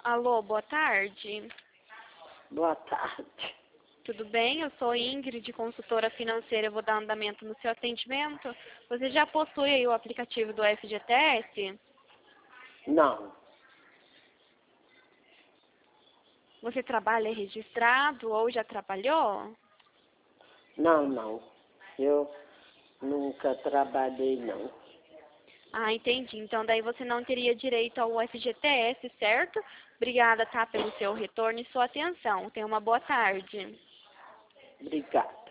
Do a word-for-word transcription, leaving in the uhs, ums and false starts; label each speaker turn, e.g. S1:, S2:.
S1: Alô, boa tarde.
S2: Boa tarde.
S1: Tudo bem? Eu sou Ingrid, consultora financeira. Eu vou dar andamento no seu atendimento. Você já possui aí o aplicativo do F G T S?
S2: Não,
S1: Você trabalha registrado ou já trabalhou?
S2: não, não. Eu nunca trabalhei, não.
S1: Ah, entendi. Então daí você não teria direito ao F G T S, certo? Obrigada, tá, pelo seu retorno e sua atenção. Tenha uma boa tarde.
S2: Obrigada.